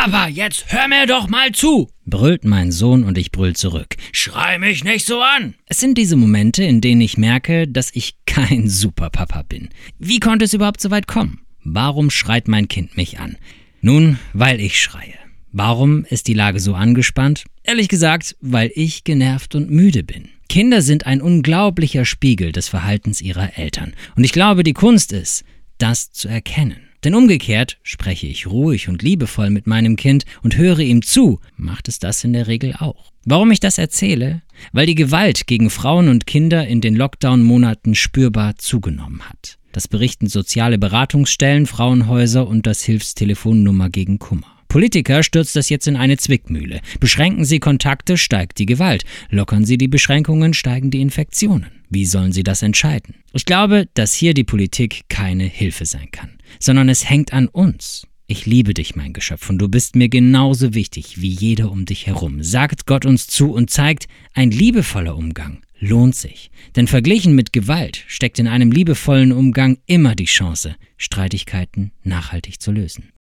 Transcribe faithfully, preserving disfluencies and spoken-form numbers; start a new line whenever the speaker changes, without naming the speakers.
Papa, jetzt hör mir doch mal zu, brüllt mein Sohn und ich brüll zurück. Schrei mich nicht so an. Es sind diese Momente, in denen ich merke, dass ich kein Superpapa bin. Wie konnte es überhaupt so weit kommen? Warum schreit mein Kind mich an? Nun, weil ich schreie. Warum ist die Lage so angespannt? Ehrlich gesagt, weil ich genervt und müde bin. Kinder sind ein unglaublicher Spiegel des Verhaltens ihrer Eltern. Und ich glaube, die Kunst ist, das zu erkennen. Denn umgekehrt spreche ich ruhig und liebevoll mit meinem Kind und höre ihm zu, macht es das in der Regel auch. Warum ich das erzähle? Weil die Gewalt gegen Frauen und Kinder in den Lockdown-Monaten spürbar zugenommen hat. Das berichten soziale Beratungsstellen, Frauenhäuser und das Hilfstelefonnummer gegen Kummer. Politiker stürzt das jetzt in eine Zwickmühle. Beschränken sie Kontakte, steigt die Gewalt. Lockern sie die Beschränkungen, steigen die Infektionen. Wie sollen sie das entscheiden? Ich glaube, dass hier die Politik keine Hilfe sein kann, sondern es hängt an uns. Ich liebe dich, mein Geschöpf, und du bist mir genauso wichtig wie jeder um dich herum. Sagt Gott uns zu und zeigt, ein liebevoller Umgang lohnt sich. Denn verglichen mit Gewalt steckt in einem liebevollen Umgang immer die Chance, Streitigkeiten nachhaltig zu lösen.